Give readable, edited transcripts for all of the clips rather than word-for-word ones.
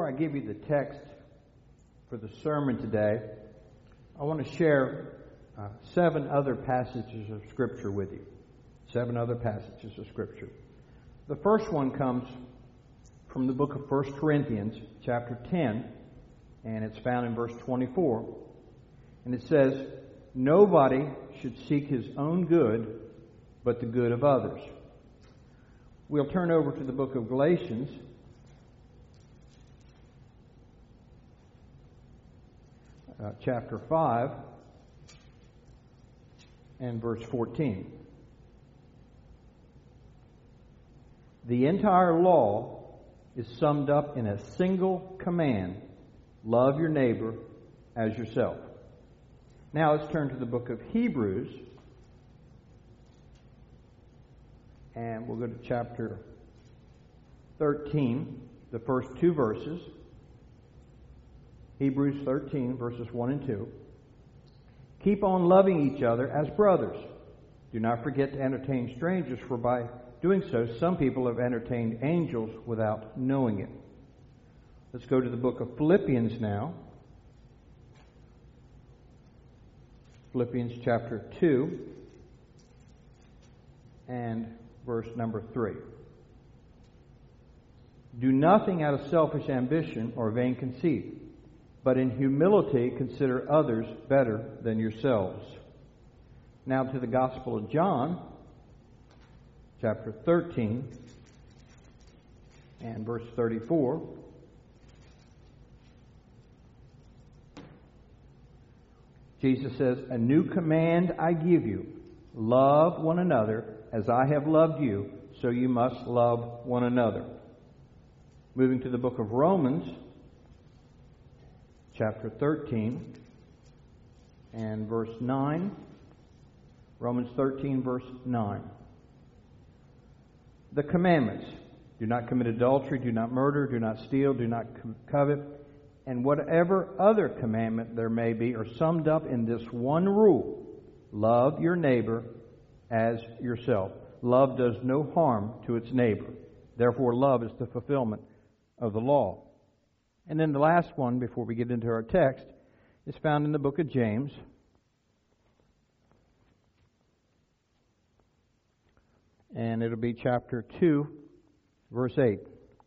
Before I give you the text for the sermon today, I want to share 7 other passages of Scripture with you. 7 other passages of Scripture. The first one comes from the book of 1 Corinthians, chapter 10, and it's found in verse 24. And it says, "Nobody should seek his own good, but the good of others." We'll turn over to the book of Galatians, chapter 5, and verse 14. The entire law is summed up in a single command: love your neighbor as yourself. Now let's turn to the book of Hebrews, and we'll go to chapter 13, the first 2 verses. Hebrews 13, verses 1 and 2. "Keep on loving each other as brothers. Do not forget to entertain strangers, for by doing so, some people have entertained angels without knowing it." Let's go to the book of Philippians now. Philippians chapter 2 and verse number 3. "Do nothing out of selfish ambition or vain conceit, but in humility consider others better than yourselves." Now to the Gospel of John, chapter 13 and verse 34. Jesus says, "A new command I give you, love one another as I have loved you, so you must love one another." Moving to the book of Romans, chapter 13 and verse 9. Romans 13, verse 9. "The commandments: do not commit adultery, do not murder, do not steal, do not covet, and whatever other commandment there may be, are summed up in this one rule: love your neighbor as yourself. Love does no harm to its neighbor. Therefore, love is the fulfillment of the law." And then the last one, before we get into our text, is found in the book of James. And it'll be chapter 2, verse 8.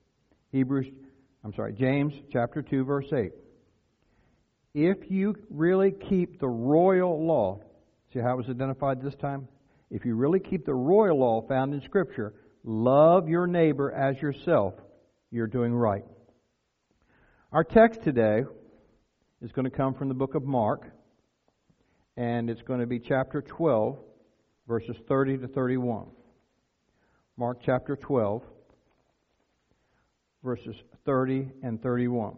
James chapter 2, verse 8. "If you really keep the royal law," see how it was identified this time? "If you really keep the royal law found in Scripture, love your neighbor as yourself, you're doing right." Our text today is going to come from the book of Mark, and it's going to be chapter 12, verses 30 to 31. Mark chapter 12, verses 30 and 31.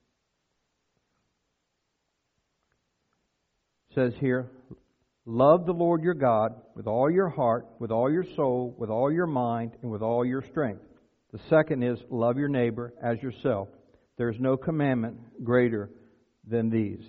It says here, "Love the Lord your God with all your heart, with all your soul, with all your mind, and with all your strength." The second is, "Love your neighbor as yourself. There is no commandment greater than these."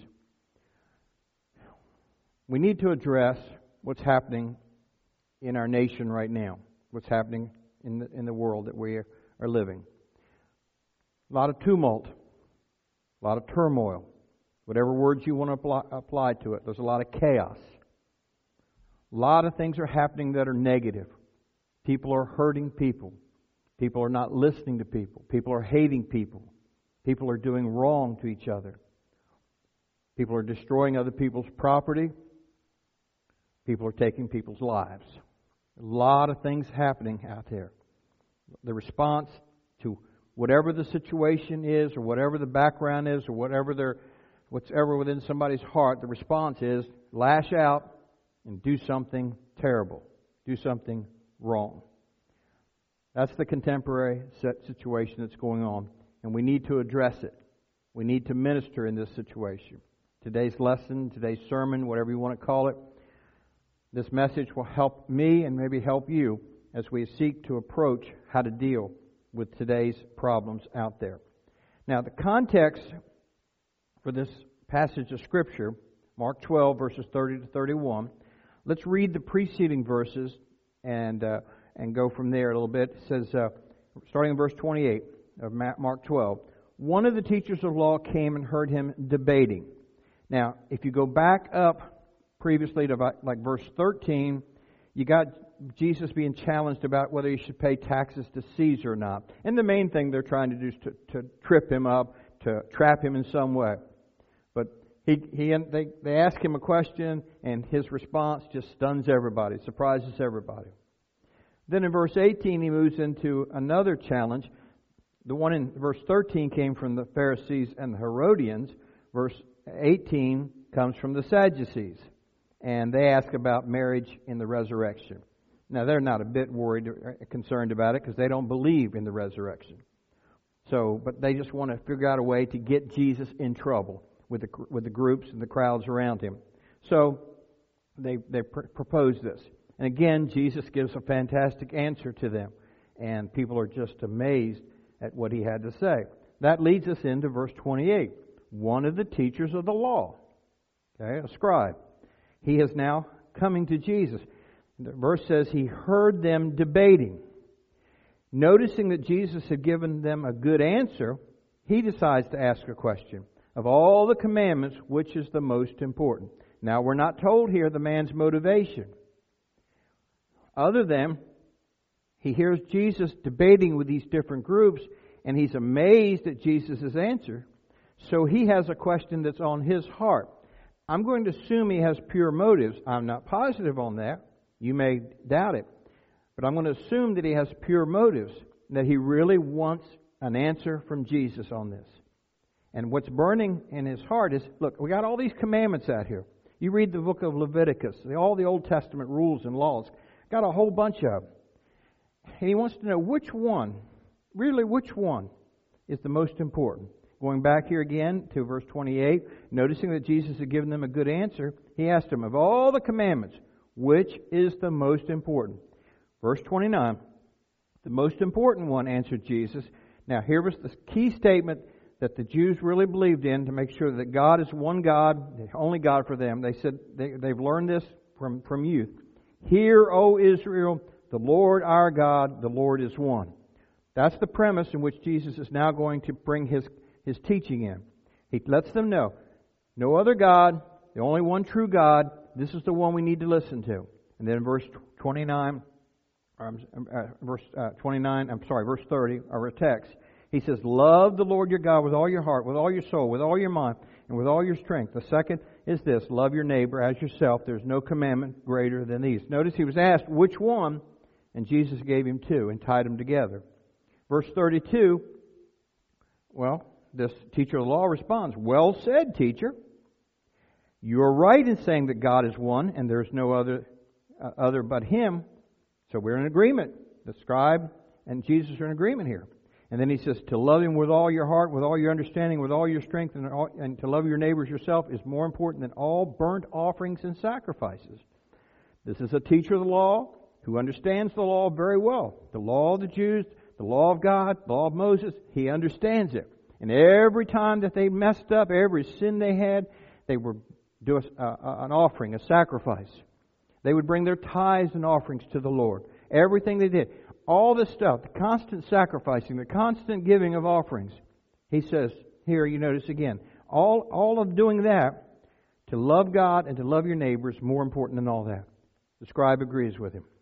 We need to address what's happening in our nation right now, what's happening in the world that we are living. A lot of tumult, a lot of turmoil, whatever words you want to apply to it. There's a lot of chaos. A lot of things are happening that are negative. People are hurting people. People are not listening to people. People are hating people. People are doing wrong to each other. People are destroying other people's property. People are taking people's lives. A lot of things happening out there. The response to whatever the situation is, or whatever the background is, or whatever within somebody's heart, the response is lash out and do something terrible. Do something wrong. That's the contemporary situation that's going on. And we need to address it. We need to minister in this situation. Today's lesson, today's sermon, whatever you want to call it, this message will help me and maybe help you as we seek to approach how to deal with today's problems out there. Now, the context for this passage of Scripture, Mark 12, verses 30 to 31, let's read the preceding verses and go from there a little bit. It says, starting in verse 28 of Mark 12, one of the teachers of law came and heard him debating. Now, if you go back up previously to like verse 13, you got Jesus being challenged about whether he should pay taxes to Caesar or not. And the main thing they're trying to do is to trip him up, to trap him in some way. But they ask him a question, and his response just stuns everybody, surprises everybody. Then in verse 18, he moves into another challenge. The one in verse 13 came from the Pharisees and the Herodians. Verse 18 comes from the Sadducees. And they ask about marriage in the resurrection. Now, they're not a bit worried or concerned about it because they don't believe in the resurrection. But they just want to figure out a way to get Jesus in trouble with the groups and the crowds around him. So they propose this. And again, Jesus gives a fantastic answer to them. And people are just amazed at what he had to say. That leads us into verse 28. One of the teachers of the law, a scribe, he is now coming to Jesus. The verse says he heard them debating. Noticing that Jesus had given them a good answer, he decides to ask a question. Of all the commandments, which is the most important? Now, we're not told here the man's motivation. Other than he hears Jesus debating with these different groups, and he's amazed at Jesus' answer. So he has a question that's on his heart. I'm going to assume he has pure motives. I'm not positive on that. You may doubt it. But I'm going to assume that he has pure motives, that he really wants an answer from Jesus on this. And what's burning in his heart is, look, we got all these commandments out here. You read the book of Leviticus, all the Old Testament rules and laws. Got a whole bunch of them. And he wants to know which one is the most important. Going back here again to verse 28, noticing that Jesus had given them a good answer, he asked them, of all the commandments, which is the most important? Verse 29, the most important one, answered Jesus. Now here was the key statement that the Jews really believed in to make sure that God is one God, the only God for them. They said they've learned this from youth. Hear, O Israel, the Lord our God, the Lord is one. That's the premise in which Jesus is now going to bring his teaching in. He lets them know, no other God, the only one true God, this is the one we need to listen to. And then in verse 29, verse 30, our text, he says, love the Lord your God with all your heart, with all your soul, with all your mind, and with all your strength. The second is this, love your neighbor as yourself. There's no commandment greater than these. Notice he was asked which one, and Jesus gave him two and tied them together. Verse 32, this teacher of the law responds, well said, teacher. You are right in saying that God is one and there is no other but Him. So we're in agreement. The scribe and Jesus are in agreement here. And then he says, to love Him with all your heart, with all your understanding, with all your strength, and to love your neighbors yourself is more important than all burnt offerings and sacrifices. This is a teacher of the law who understands the law very well. The law of the Jews, the law of God, the law of Moses, he understands it. And every time that they messed up, every sin they had, they would do an offering, a sacrifice. They would bring their tithes and offerings to the Lord. Everything they did. All this stuff, the constant sacrificing, the constant giving of offerings. He says, here you notice again, all of doing that, to love God and to love your neighbor is more important than all that. The scribe agrees with him.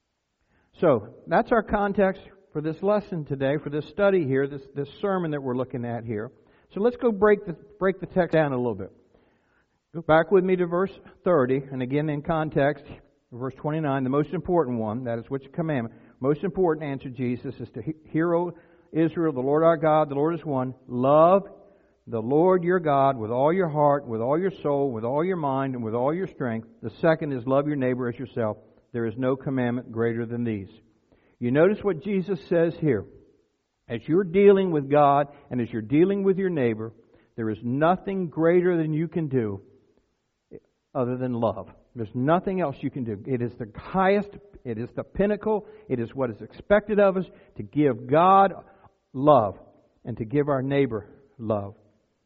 So, that's our context for this lesson today, for this study here, this sermon that we're looking at here. So let's go break the text down a little bit. Go back with me to verse 30, and again in context, verse 29, the most important one, that is which commandment? Most important, answered Jesus, is to hear, O Israel, the Lord our God, the Lord is one. Love the Lord your God with all your heart, with all your soul, with all your mind, and with all your strength. The second is love your neighbor as yourself. There is no commandment greater than these. You notice what Jesus says here. As you're dealing with God and as you're dealing with your neighbor, there is nothing greater than you can do other than love. There's nothing else you can do. It is the highest, it is the pinnacle, it is what is expected of us to give God love and to give our neighbor love.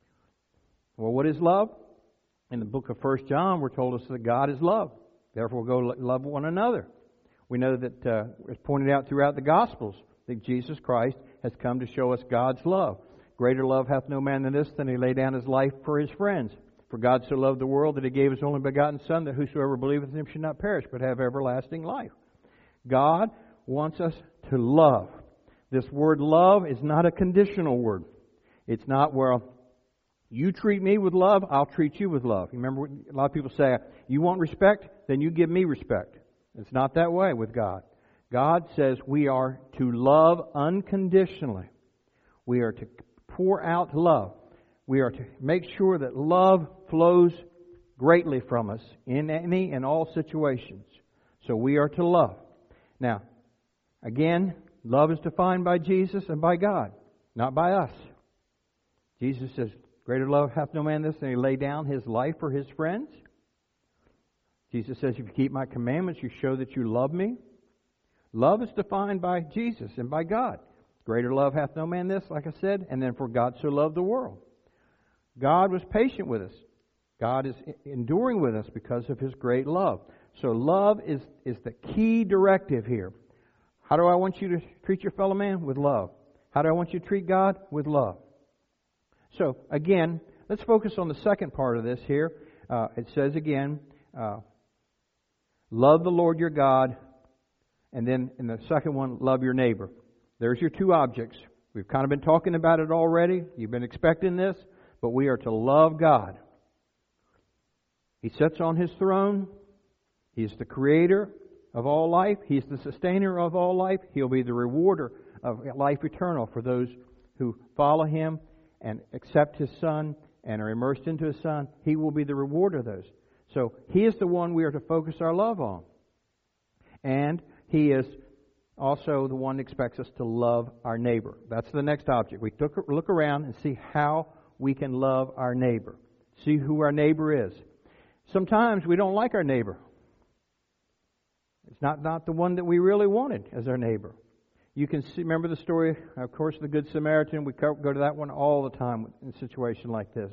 Well, what is love? In the book of 1 John, we're told us that God is love. Therefore, go love one another. We know that, as pointed out throughout the Gospels, that Jesus Christ has come to show us God's love. Greater love hath no man than this, than he lay down his life for his friends. For God so loved the world that he gave his only begotten Son, that whosoever believeth in him should not perish, but have everlasting life. God wants us to love. This word love is not a conditional word. It's not, well, you treat me with love, I'll treat you with love. You remember, a lot of people say, you want respect, then you give me respect. It's not that way with God. God says we are to love unconditionally. We are to pour out love. We are to make sure that love flows greatly from us in any and all situations. So we are to love. Now, again, love is defined by Jesus and by God, not by us. Jesus says, greater love hath no man this, than he lay down his life for his friends. Jesus says, if you keep my commandments, you show that you love me. Love is defined by Jesus and by God. Greater love hath no man this, like I said, and then for God so loved the world. God was patient with us. God is enduring with us because of His great love. So love is the key directive here. How do I want you to treat your fellow man? With love. How do I want you to treat God? With love. So again, let's focus on the second part of this here. It says again, love the Lord your God, and then in the second one, love your neighbor. There's your two objects. We've kind of been talking about it already. You've been expecting this. But we are to love God. He sits on His throne. He is the creator of all life. He is the sustainer of all life. He'll be the rewarder of life eternal for those who follow Him and accept His Son and are immersed into His Son. He will be the rewarder of those. So He is the one we are to focus our love on. And He is also the one that expects us to love our neighbor. That's the next object. We look around and see how we can love our neighbor. See who our neighbor is. Sometimes we don't like our neighbor. It's not the one that we really wanted as our neighbor. You can see, remember the story, of course, the Good Samaritan. We go to that one all the time in a situation like this.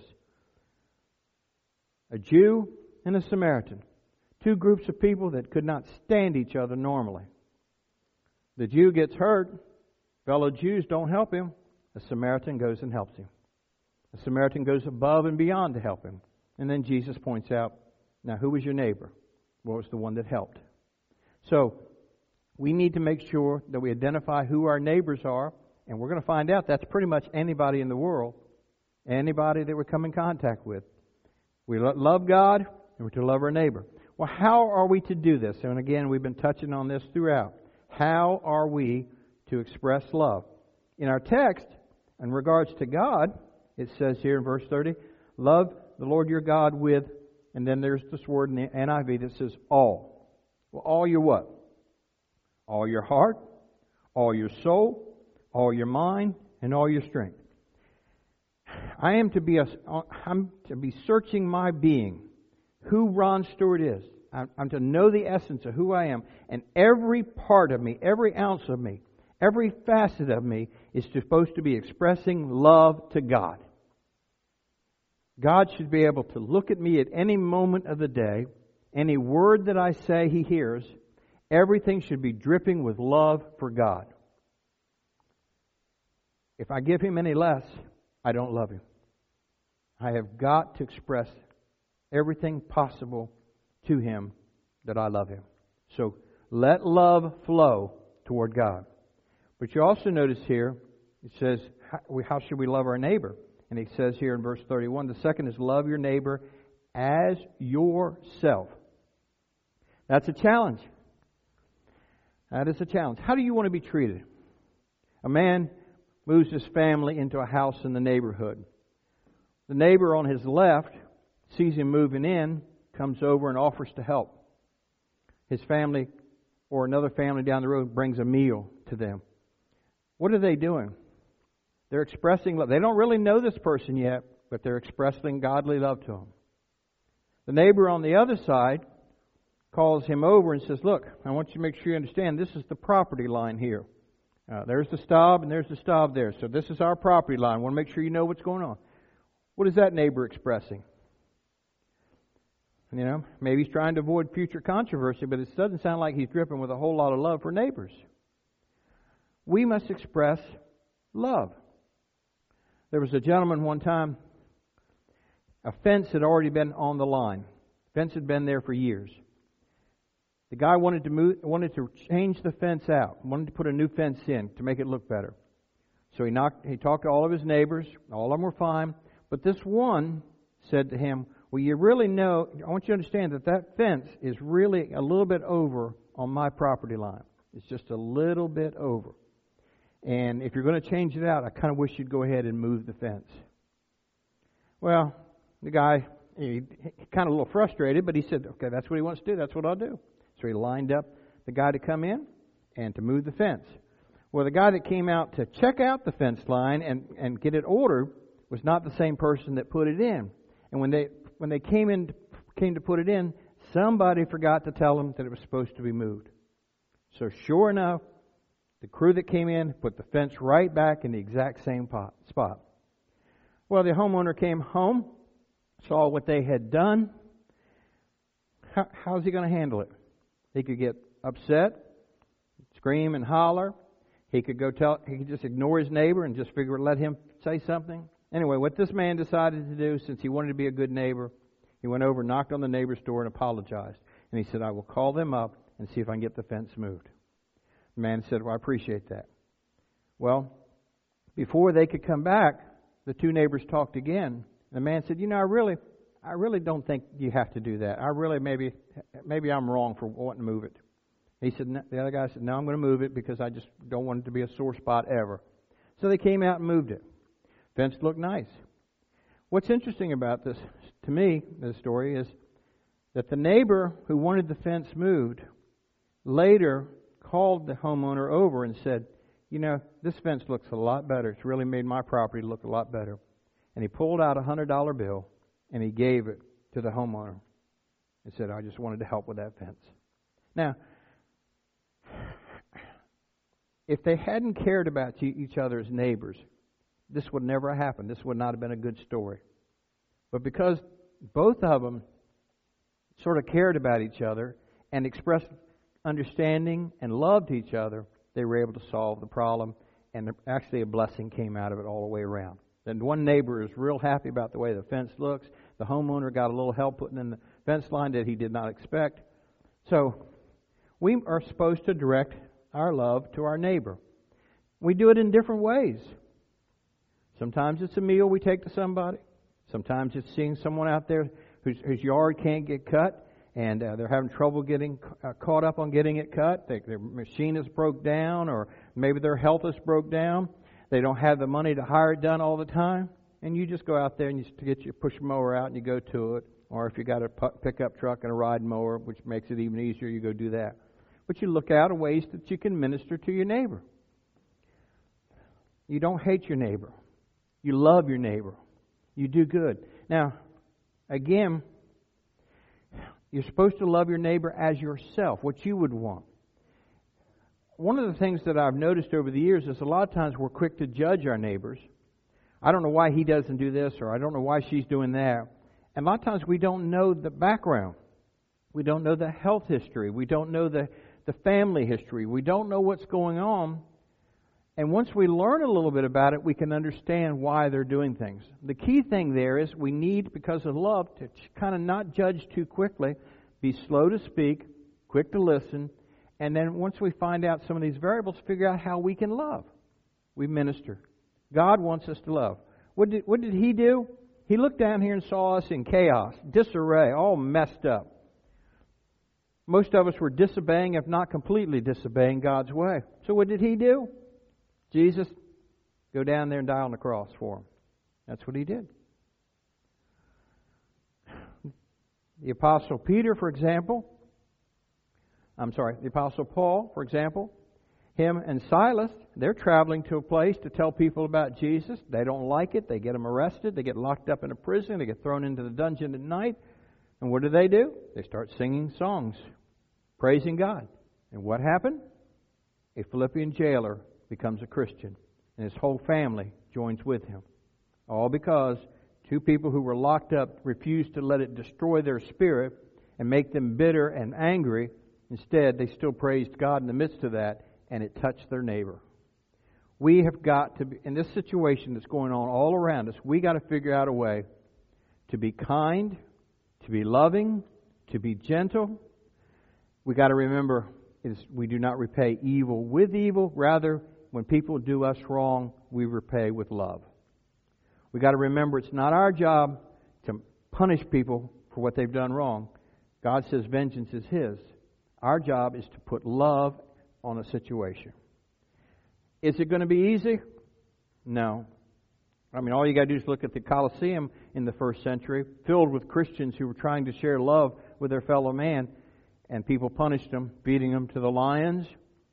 A Jew and a Samaritan. Two groups of people that could not stand each other normally. The Jew gets hurt. Fellow Jews don't help him. A Samaritan goes and helps him. The Samaritan goes above and beyond to help him. And then Jesus points out, now who was your neighbor? Well, it was the one that helped. So, we need to make sure that we identify who our neighbors are. And we're going to find out that's pretty much anybody in the world. Anybody that we come in contact with. We love God and we're to love our neighbor. Well, how are we to do this? And again, we've been touching on this throughout. How are we to express love? In our text, in regards to God, it says here in verse 30, love the Lord your God with, and then there's this word in the NIV that says all. Well, all your what? All your heart, all your soul, all your mind, and all your strength. I'm to be searching my being, who Ron Stewart is. I'm to know the essence of who I am. And every part of me, every ounce of me, every facet of me is supposed to be expressing love to God. God should be able to look at me at any moment of the day. Any word that I say He hears. Everything should be dripping with love for God. If I give Him any less, I don't love Him. I have got to express everything possible to Him that I love Him. So let love flow toward God. But you also notice here, it says, how should we love our neighbor? And He says here in verse 31, the second is love your neighbor as yourself. That's a challenge. That is a challenge. How do you want to be treated? A man moves his family into a house in the neighborhood. The neighbor on his left sees him moving in, comes over and offers to help. His family or another family down the road brings a meal to them. What are they doing? They're expressing love. They don't really know this person yet, but they're expressing godly love to him. The neighbor on the other side calls him over and says, look, I want you to make sure you understand this is the property line here. There's the stub and there's the stub there. So this is our property line. I want to make sure you know what's going on. What is that neighbor expressing? You know, maybe he's trying to avoid future controversy, but it doesn't sound like he's dripping with a whole lot of love for neighbors. We must express love. There was a gentleman one time, a fence had already been on the line. The fence had been there for years. The guy wanted to change the fence out, wanted to put a new fence in to make it look better. So he talked to all of his neighbors. All of them were fine. But this one said to him, well, you really know, I want you to understand that fence is really a little bit over on my property line. It's just a little bit over. And if you're going to change it out, I kind of wish you'd go ahead and move the fence. Well, the guy, he kind of a little frustrated, but he said, okay, that's what he wants to do. That's what I'll do. So he lined up the guy to come in and to move the fence. Well, the guy that came out to check out the fence line and get it ordered was not the same person that put it in. And when they came to put it in, somebody forgot to tell them that it was supposed to be moved. So sure enough, the crew that came in put the fence right back in the exact same spot. Well, the homeowner came home, saw what they had done. How's he going to handle it? He could get upset, scream and holler. He could just ignore his neighbor and just let him say something. Anyway, what this man decided to do, since he wanted to be a good neighbor, he went over, knocked on the neighbor's door, and apologized. And he said, I will call them up and see if I can get the fence moved. The man said, well, I appreciate that. Well, before they could come back, the two neighbors talked again. The man said, I really don't think you have to do that. Maybe I'm wrong for wanting to move it. He said, the other guy said, no, I'm going to move it because I just don't want it to be a sore spot ever. So they came out and moved it. Fence looked nice. What's interesting about this, to me, this story, is that the neighbor who wanted the fence moved later called the homeowner over and said, this fence looks a lot better. It's really made my property look a lot better. And he pulled out a $100 bill and he gave it to the homeowner and said, I just wanted to help with that fence. Now, if they hadn't cared about each other as neighbors, this would never have happened. This would not have been a good story. But because both of them sort of cared about each other and expressed understanding and loved each other, they were able to solve the problem, and actually a blessing came out of it all the way around. Then one neighbor is real happy about the way the fence looks. The homeowner got a little help putting in the fence line that he did not expect. So we are supposed to direct our love to our neighbor. We do it in different ways. Sometimes it's a meal we take to somebody. Sometimes it's seeing someone out there whose yard can't get cut, and they're having trouble getting caught up on getting it cut. Their machine is broke down, or maybe their health is broke down. They don't have the money to hire it done all the time. And you just go out there and you get your push mower out and you go to it. Or if you got a pickup truck and a ride mower, which makes it even easier, you go do that. But you look out at ways that you can minister to your neighbor. You don't hate your neighbor. You love your neighbor. You do good. Now, again, you're supposed to love your neighbor as yourself, what you would want. One of the things that I've noticed over the years is a lot of times we're quick to judge our neighbors. I don't know why he doesn't do this, or I don't know why she's doing that. And a lot of times we don't know the background. We don't know the health history. We don't know the family history. We don't know what's going on. And once we learn a little bit about it, we can understand why they're doing things. The key thing there is we need, because of love, to kind of not judge too quickly, be slow to speak, quick to listen, and then once we find out some of these variables, figure out how we can love. We minister. God wants us to love. What did He do? He looked down here and saw us in chaos, disarray, all messed up. Most of us were disobeying, if not completely disobeying God's way. So what did He do? Jesus, go down there and die on the cross for him. That's what He did. The Apostle Peter, for example, the Apostle Paul, for example, him and Silas, they're traveling to a place to tell people about Jesus. They don't like it. They get them arrested. They get locked up in a prison. They get thrown into the dungeon at night. And what do? They start singing songs, praising God. And what happened? A Philippian jailer becomes a Christian, and his whole family joins with him. All because two people who were locked up refused to let it destroy their spirit and make them bitter and angry. Instead, they still praised God in the midst of that, and it touched their neighbor. We have got to be, in this situation that's going on all around us, we got to figure out a way to be kind, to be loving, to be gentle. We got to remember we do not repay evil with evil. Rather, when people do us wrong, we repay with love. We got to remember it's not our job to punish people for what they've done wrong. God says vengeance is His. Our job is to put love on a situation. Is it going to be easy? No. I mean, all you got to do is look at the Colosseum in the first century, filled with Christians who were trying to share love with their fellow man, and people punished them, beating them to the lions,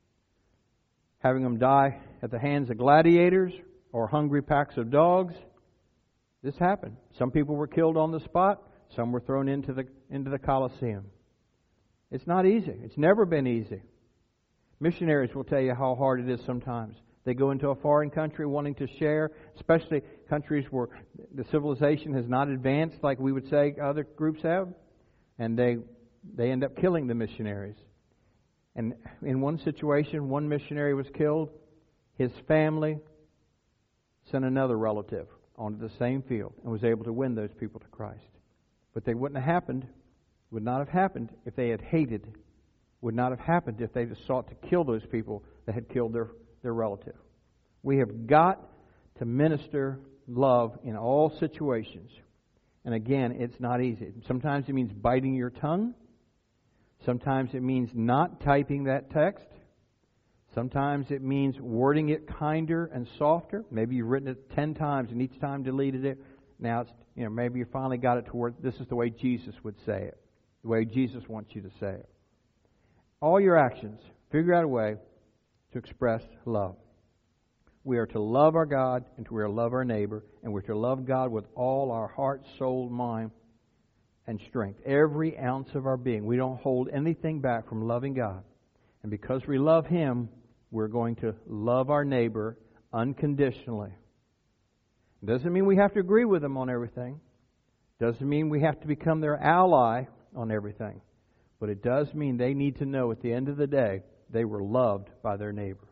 having them die at the hands of gladiators or hungry packs of dogs. This happened. Some people were killed on the spot. Some were thrown into the Colosseum. It's not easy. It's never been easy. Missionaries will tell you how hard it is sometimes. They go into a foreign country wanting to share, especially countries where the civilization has not advanced like we would say other groups have, and they end up killing the missionaries. And in one situation, one missionary was killed. His family sent another relative onto the same field and was able to win those people to Christ. But they would not have happened if they had hated. Would not have happened if they just sought to kill those people that had killed their relative. We have got to minister love in all situations. And again, it's not easy. Sometimes it means biting your tongue. Sometimes it means not typing that text. Sometimes it means wording it kinder and softer. Maybe you've written it 10 times and each time deleted it. Now it's, maybe you finally got it to where this is the way Jesus would say it. The way Jesus wants you to say it. All your actions, figure out a way to express love. We are to love our God and we are to love our neighbor, and we're to love God with all our heart, soul, mind, and strength. Every ounce of our being. We don't hold anything back from loving God. And because we love Him, we're going to love our neighbor unconditionally. It doesn't mean we have to agree with them on everything. Doesn't mean we have to become their ally on everything. But it does mean they need to know at the end of the day they were loved by their neighbor.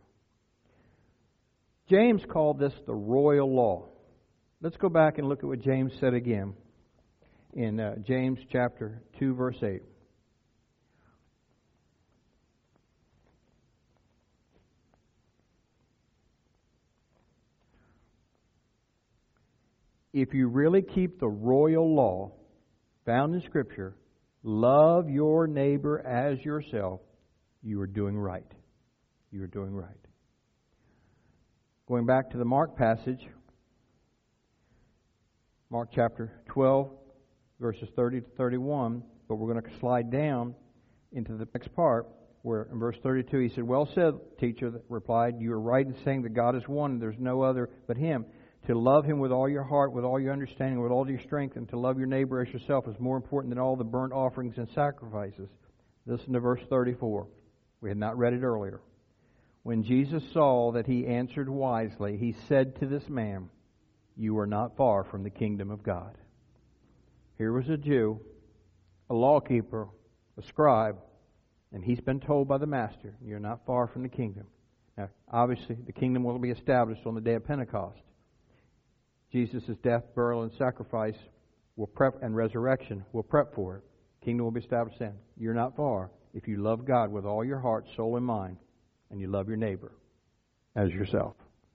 James called this the royal law. Let's go back and look at what James said again in James chapter 2, verse 8. If you really keep the royal law found in Scripture, love your neighbor as yourself, you are doing right. You are doing right. Going back to the Mark passage, Mark chapter 12, verses 30 to 31, but we're going to slide down into the next part, where in verse 32 he said, "Well said, teacher," replied, "you are right in saying that God is one, and there's no other but Him. To love Him with all your heart, with all your understanding, with all your strength, and to love your neighbor as yourself is more important than all the burnt offerings and sacrifices." Listen to verse 34. We had not read it earlier. When Jesus saw that he answered wisely, he said to this man, "You are not far from the kingdom of God." Here was a Jew, a lawkeeper, a scribe, and he's been told by the Master, "You're not far from the kingdom." Now, obviously, the kingdom will be established on the day of Pentecost. Jesus' death, burial, and sacrifice will prep, and resurrection will prep for it. Kingdom will be established then. You're not far if you love God with all your heart, soul, and mind, and you love your neighbor as yourself.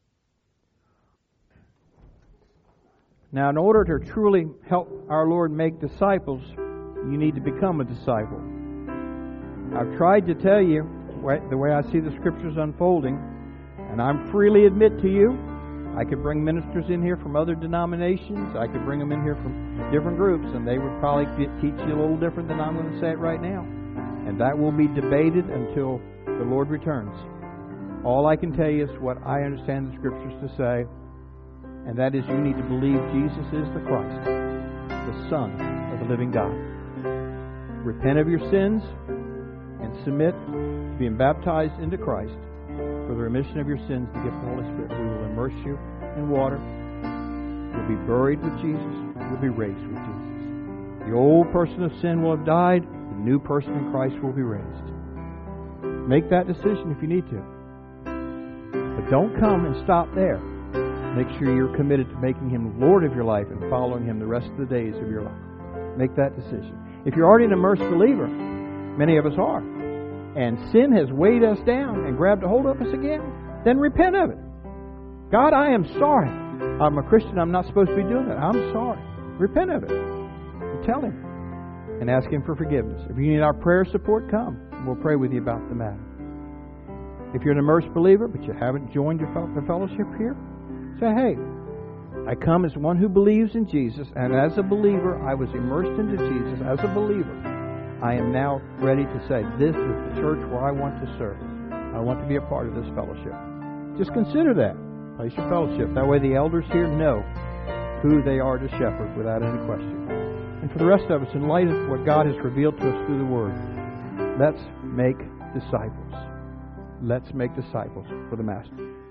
Now, in order to truly help our Lord make disciples, you need to become a disciple. I've tried to tell you the way I see the Scriptures unfolding, and I freely admit to you, I could bring ministers in here from other denominations. I could bring them in here from different groups, and they would probably teach you a little different than I'm going to say it right now. And that will be debated until the Lord returns. All I can tell you is what I understand the Scriptures to say, and that is you need to believe Jesus is the Christ, the Son of the living God. Repent of your sins and submit to being baptized into Christ for the remission of your sins, the gift of the Holy Spirit. We will immerse you in water. You'll be buried with Jesus. You'll be raised with Jesus. The old person of sin will have died. The new person in Christ will be raised. Make that decision if you need to. But don't come and stop there. Make sure you're committed to making Him Lord of your life and following Him the rest of the days of your life. Make that decision. If you're already an immersed believer, many of us are, and sin has weighed us down and grabbed a hold of us again, then repent of it. God, I am sorry. I'm a Christian. I'm not supposed to be doing that. I'm sorry. Repent of it. And tell Him. And ask Him for forgiveness. If you need our prayer support, come. We'll pray with you about the matter. If you're an immersed believer, but you haven't joined the fellowship here, say, hey, I come as one who believes in Jesus, and as a believer, I was immersed into Jesus. As a believer, I am now ready to say, this is the church where I want to serve. I want to be a part of this fellowship. Just consider that. Place your fellowship. That way the elders here know who they are to shepherd without any question. And for the rest of us, in light of what God has revealed to us through the Word, let's make disciples. Let's make disciples for the Master.